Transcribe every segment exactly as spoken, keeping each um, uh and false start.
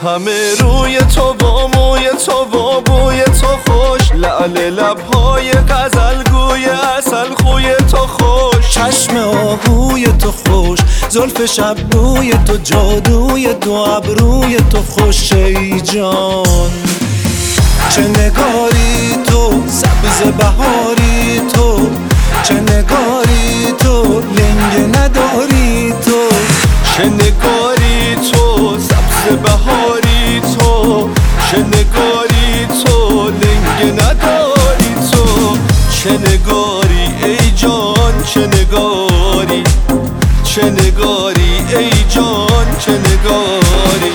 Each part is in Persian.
همه روی تو و موی تو و بوی تو خوش، لعل لبهای غزلگوی اصل خوی تو خوش، چشم آهوی تو خوش، زلف شبروی تو جادوی دو ابروی تو خوش ای جان. چه نگاری تو سبز بهاری تو، چه نگاری تو لنگ نداری تو، چه نگاری تو سبز بهاری تو، چه نگاری تو لنگ نداری تو، چه نگاری ای جان چه نگاری، چه نگاری ای جان چه نگاری.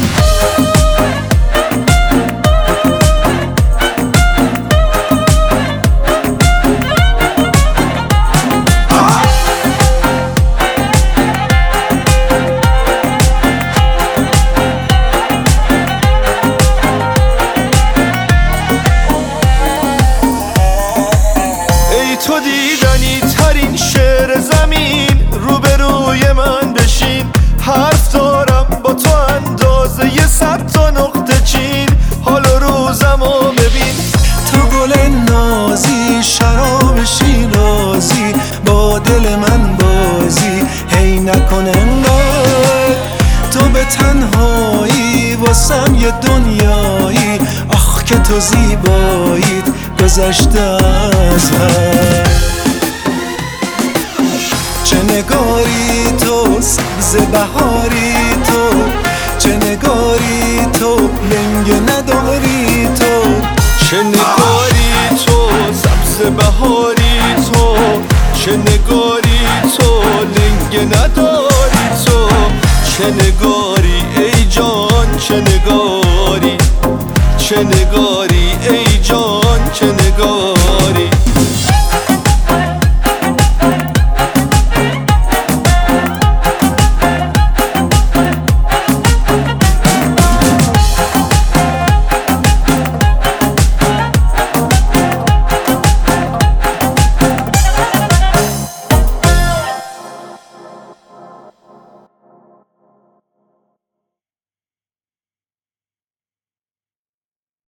تو دیدنی ترین شعر زمین، روبروی من بشین، حرف دارم با تو اندازه یه صد تا نقطه چین، حال و روزمو ببین. تو گل نازی شراب شیرازی، با دل من بازی هی نکن انگار، تو به تنهایی واسم یه دنیایی، آخ که تو زیبایید گذشته از هر. چه نگاری تو سبز بهاری تو، چه نگاری تو لنگ نداری تو، چه نگاری تو سبز بهاری تو، چه نگاری تو لنگ نداری تو، چه نگاری ای جان چه نگاری، چه نگاری ای جان چه نگاری.